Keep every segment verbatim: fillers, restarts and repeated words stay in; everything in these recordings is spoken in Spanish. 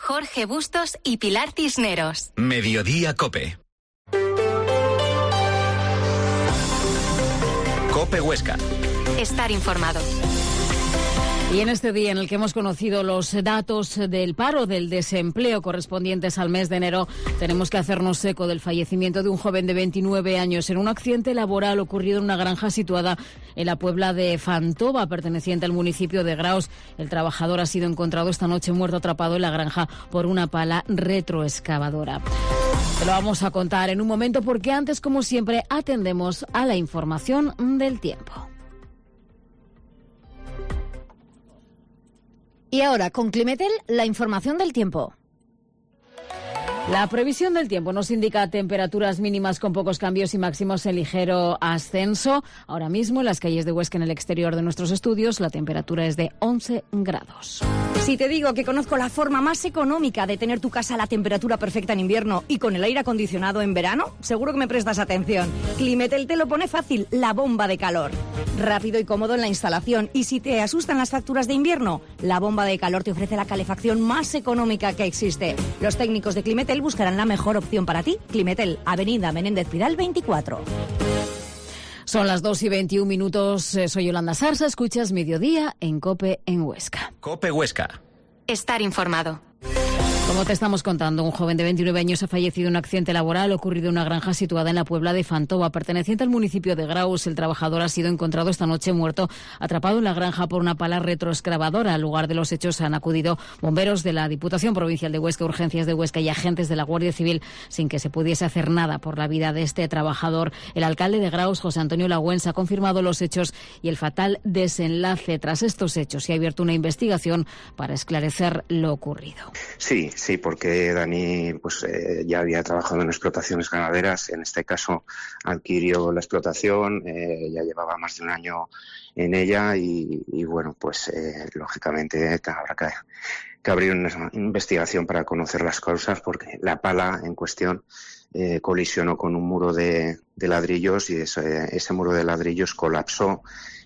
Jorge Bustos y Pilar Cisneros. Mediodía COPE. COPE Huesca. Estar informado. Y en este día en el que hemos conocido los datos del paro, del desempleo correspondientes al mes de enero, tenemos que hacernos eco del fallecimiento de un joven de veintinueve años en un accidente laboral ocurrido en una granja situada en la Puebla de Fantova, perteneciente al municipio de Graus. El trabajador ha sido encontrado esta noche muerto atrapado en la granja por una pala retroexcavadora. Te lo vamos a contar en un momento porque antes, como siempre, atendemos a la información del tiempo. Y ahora, con Climetel, la información del tiempo. La previsión del tiempo nos indica temperaturas mínimas con pocos cambios y máximos en ligero ascenso. Ahora mismo en las calles de Huesca, en el exterior de nuestros estudios, la temperatura es de once grados. Si te digo que conozco la forma más económica de tener tu casa a la temperatura perfecta en invierno y con el aire acondicionado en verano, seguro que me prestas atención. Climetel te lo pone fácil, la bomba de calor. Rápido y cómodo en la instalación. Y si te asustan las facturas de invierno, la bomba de calor te ofrece la calefacción más económica que existe. Los técnicos de Climetel buscarán la mejor opción para ti. Climetel, Avenida Menéndez Pidal veinticuatro. Son las dos y veintiún minutos. Soy Yolanda Sarsa. Escuchas Mediodía en COPE en Huesca. COPE Huesca. Estar informado. Como te estamos contando, un joven de veintinueve años ha fallecido en un accidente laboral ocurrido en una granja situada en la Puebla de Fantova, perteneciente al municipio de Graus. El trabajador ha sido encontrado esta noche muerto, atrapado en la granja por una pala retroexcavadora. Al lugar de los hechos han acudido bomberos de la Diputación Provincial de Huesca, Urgencias de Huesca y agentes de la Guardia Civil sin que se pudiese hacer nada por la vida de este trabajador. El alcalde de Graus, José Antonio Lagüens, ha confirmado los hechos y el fatal desenlace. Tras estos hechos se ha abierto una investigación para esclarecer lo ocurrido. Sí, sí, porque Dani pues eh, ya había trabajado en explotaciones ganaderas. En este caso adquirió la explotación, eh, ya llevaba más de un año en ella y, y bueno, pues eh, lógicamente habrá que, que abrir una investigación para conocer las causas, porque la pala en cuestión eh, colisionó con un muro de, de ladrillos y ese, ese muro de ladrillos colapsó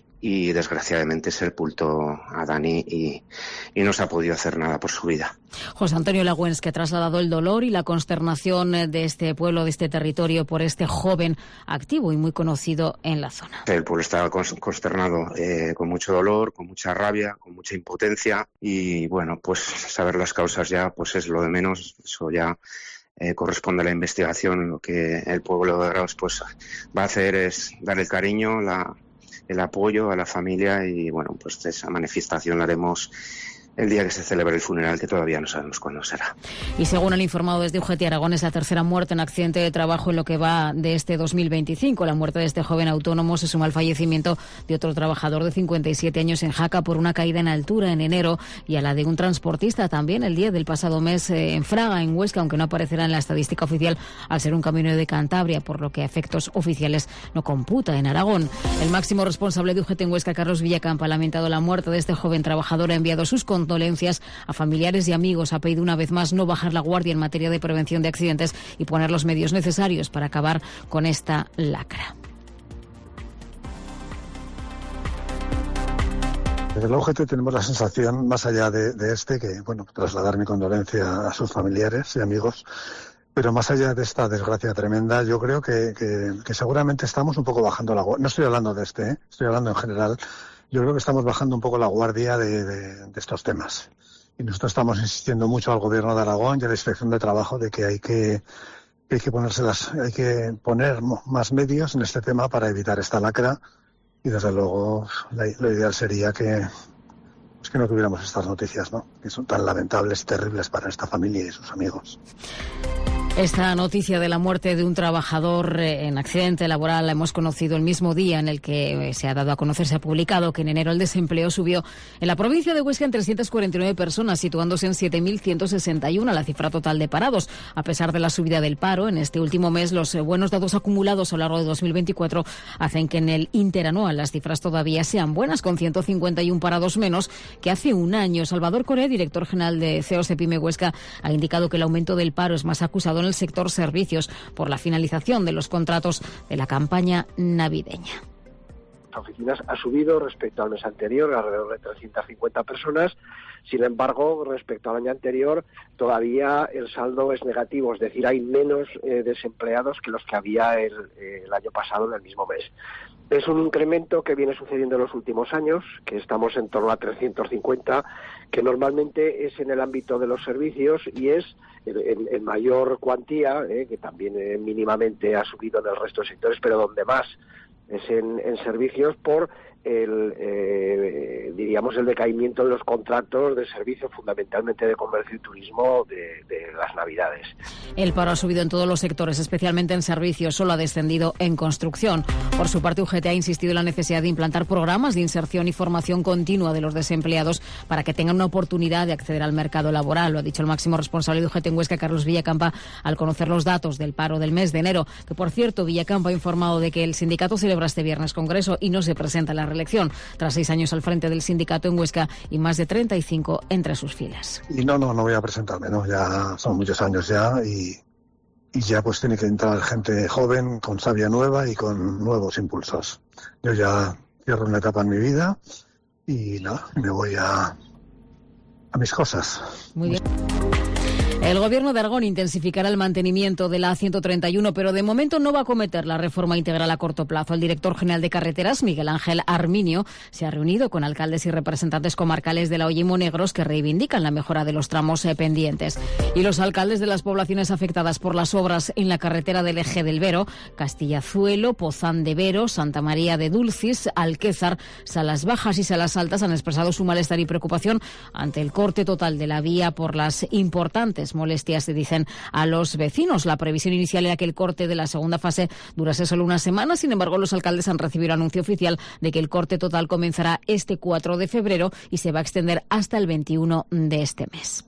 y desgraciadamente sepultó a Dani y, y no se ha podido hacer nada por su vida. José Antonio Lagüens, que ha trasladado el dolor y la consternación de este pueblo, de este territorio, por este joven activo y muy conocido en la zona. El pueblo estaba consternado, eh, con mucho dolor, con mucha rabia, con mucha impotencia y bueno, pues saber las causas ya pues es lo de menos. Eso ya eh, corresponde a la investigación. Lo que el pueblo de Graus pues va a hacer es dar el cariño, la el apoyo a la familia y bueno, pues esa manifestación la haremos el día que se celebre el funeral, que todavía no sabemos cuándo será. Y según han informado desde U G T Aragón, es la tercera muerte en accidente de trabajo en lo que va de este dos mil veinticinco. La muerte de este joven autónomo se suma al fallecimiento de otro trabajador de cincuenta y siete años en Jaca por una caída en altura en enero y a la de un transportista también el día del pasado mes eh, en Fraga, en Huesca, aunque no aparecerá en la estadística oficial al ser un camionero de Cantabria, por lo que a efectos oficiales no computa en Aragón. El máximo responsable de U G T en Huesca, Carlos Villacampa, ha lamentado la muerte de este joven trabajador, ha enviado sus condolencias a familiares y amigos, ha pedido una vez más no bajar la guardia en materia de prevención de accidentes y poner los medios necesarios para acabar con esta lacra. Desde la U G T tenemos la sensación, más allá de, de este, que, bueno, trasladar mi condolencia a sus familiares y amigos, pero más allá de esta desgracia tremenda, yo creo que, que, que seguramente estamos un poco bajando la guardia. No estoy hablando de este, ¿eh? Estoy hablando en general. Yo creo que estamos bajando un poco la guardia de, de, de estos temas. Y nosotros estamos insistiendo mucho al Gobierno de Aragón y a la Inspección de Trabajo de que hay que, hay que ponerse las, hay que poner más medios en este tema para evitar esta lacra. Y desde luego la, lo ideal sería que, pues que no tuviéramos estas noticias, ¿no? Que son tan lamentables y terribles para esta familia y sus amigos. Esta noticia de la muerte de un trabajador en accidente laboral la hemos conocido el mismo día en el que se ha dado a conocer, se ha publicado que en enero el desempleo subió en la provincia de Huesca en trescientas cuarenta y nueve personas, situándose en siete mil ciento sesenta y uno la cifra total de parados. A pesar de la subida del paro, en este último mes los buenos datos acumulados a lo largo de dos mil veinticuatro hacen que en el interanual las cifras todavía sean buenas, con ciento cincuenta y uno parados menos que hace un año. Salvador Corea, director general de C E O Sepime Huesca, ha indicado que el aumento del paro es más acusado en el sector servicios por la finalización de los contratos de la campaña navideña. nuestras oficinas ha subido respecto al mes anterior, alrededor de trescientas cincuenta personas. Sin embargo, respecto al año anterior, todavía el saldo es negativo, es decir, hay menos eh, desempleados que los que había el, eh, el año pasado en el mismo mes. Es un incremento que viene sucediendo en los últimos años, que estamos en torno a trescientos cincuenta, que normalmente es en el ámbito de los servicios y es en, en mayor cuantía, eh, que también eh, mínimamente ha subido en el resto de sectores, pero donde más es en, en servicios por el, eh, diríamos, el decaimiento de los contratos de servicios, fundamentalmente de comercio y turismo de, de las Navidades. El paro ha subido en todos los sectores, especialmente en servicios, solo ha descendido en construcción. Por su parte, U G T ha insistido en la necesidad de implantar programas de inserción y formación continua de los desempleados para que tengan una oportunidad de acceder al mercado laboral. Lo ha dicho el máximo responsable de U G T en Huesca, Carlos Villacampa, al conocer los datos del paro del mes de enero. Que, por cierto, Villacampa ha informado de que el sindicato celebra este viernes congreso y no se presenta en la reelección, tras seis años al frente del sindicato en Huesca y más de treinta y cinco entre sus filas. Y no, no, no voy a presentarme, ¿no? Ya son muchos años ya y, y ya pues tiene que entrar gente joven, con savia nueva y con nuevos impulsos. Yo ya cierro una etapa en mi vida y nada, me voy a, a mis cosas. Muy bien. El Gobierno de Aragón intensificará el mantenimiento de la A ciento treinta y uno, pero de momento no va a acometer la reforma integral a corto plazo. El director general de Carreteras, Miguel Ángel Arminio, se ha reunido con alcaldes y representantes comarcales de La Hoya y Monegros que reivindican la mejora de los tramos eh, pendientes. Y los alcaldes de las poblaciones afectadas por las obras en la carretera del Eje del Vero, Castillazuelo, Pozán de Vero, Santa María de Dulcis, Alquézar, Salas Bajas y Salas Altas han expresado su malestar y preocupación ante el corte total de la vía por las importantes molestias, se dicen a los vecinos. La previsión inicial era que el corte de la segunda fase durase solo una semana. Sin embargo, los alcaldes han recibido el anuncio oficial de que el corte total comenzará este cuatro de febrero y se va a extender hasta el veintiuno de este mes.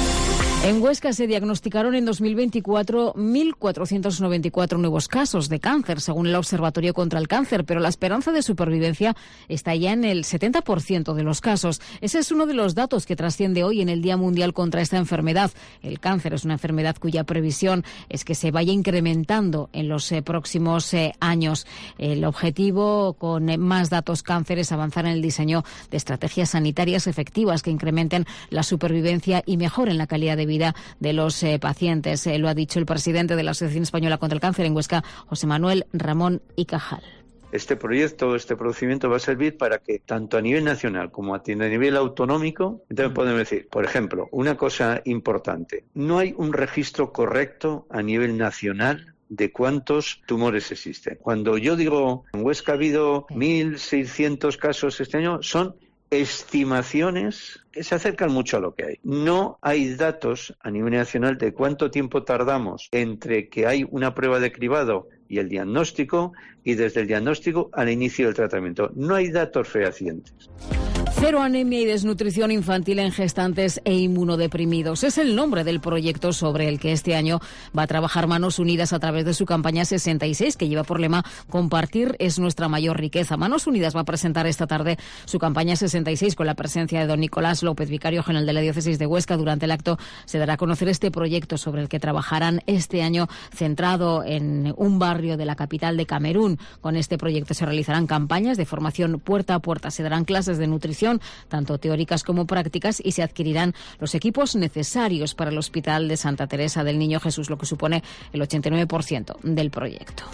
En Huesca se diagnosticaron en dos mil veinticuatro mil cuatrocientos noventa y cuatro nuevos casos de cáncer, según el Observatorio contra el Cáncer, pero la esperanza de supervivencia está ya en el setenta por ciento de los casos. Ese es uno de los datos que trasciende hoy en el Día Mundial contra esta enfermedad. El cáncer es una enfermedad cuya previsión es que se vaya incrementando en los eh, próximos eh, años. El objetivo con eh, más datos cáncer es avanzar en el diseño de estrategias sanitarias efectivas que incrementen la supervivencia y mejoren la calidad de vida de los eh, pacientes. Eh, lo ha dicho el presidente de la Asociación Española contra el Cáncer en Huesca, José Manuel Ramón y Cajal. Este proyecto, este procedimiento va a servir para que tanto a nivel nacional como a nivel autonómico, entonces podemos decir, por ejemplo, una cosa importante, no hay un registro correcto a nivel nacional de cuántos tumores existen. Cuando yo digo, en Huesca ha habido mil seiscientos casos este año, son estimaciones que se acercan mucho a lo que hay. No hay datos a nivel nacional de cuánto tiempo tardamos entre que hay una prueba de cribado y el diagnóstico, y desde el diagnóstico al inicio del tratamiento. No hay datos fehacientes. Cero anemia y desnutrición infantil en gestantes e inmunodeprimidos. Es el nombre del proyecto sobre el que este año va a trabajar Manos Unidas a través de su campaña sesenta y seis, que lleva por lema Compartir es nuestra mayor riqueza. Manos Unidas va a presentar esta tarde su campaña sesenta y seis con la presencia de don Nicolás López, vicario general de la Diócesis de Huesca. Durante el acto se dará a conocer este proyecto sobre el que trabajarán este año, centrado en un barrio de la capital de Camerún. Con este proyecto se realizarán campañas de formación puerta a puerta, se darán clases de nutrición, tanto teóricas como prácticas, y se adquirirán los equipos necesarios para el Hospital de Santa Teresa del Niño Jesús, lo que supone el ochenta y nueve por ciento del proyecto.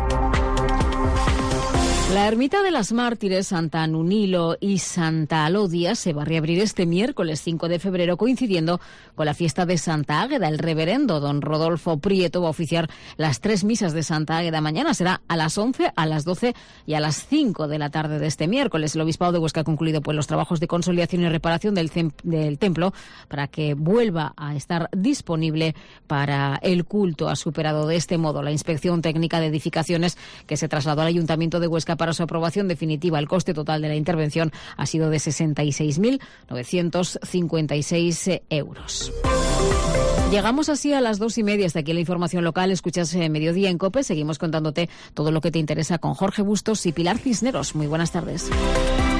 La ermita de las Mártires, Santa Nunilo y Santa Alodia se va a reabrir este miércoles cinco de febrero, coincidiendo con la fiesta de Santa Águeda. El reverendo don Rodolfo Prieto va a oficiar las tres misas de Santa Águeda. Mañana será a las once, a las doce y a las cinco de la tarde de este miércoles. El Obispado de Huesca ha concluido pues los trabajos de consolidación y reparación del, del templo para que vuelva a estar disponible para el culto. Ha superado de este modo la inspección técnica de edificaciones que se trasladó al Ayuntamiento de Huesca para su aprobación definitiva. El coste total de la intervención ha sido de sesenta y seis mil novecientos cincuenta y seis euros. Llegamos así a las dos y media. Hasta aquí la información local. Escuchas eh, Mediodía en COPE. Seguimos contándote todo lo que te interesa con Jorge Bustos y Pilar Cisneros. Muy buenas tardes.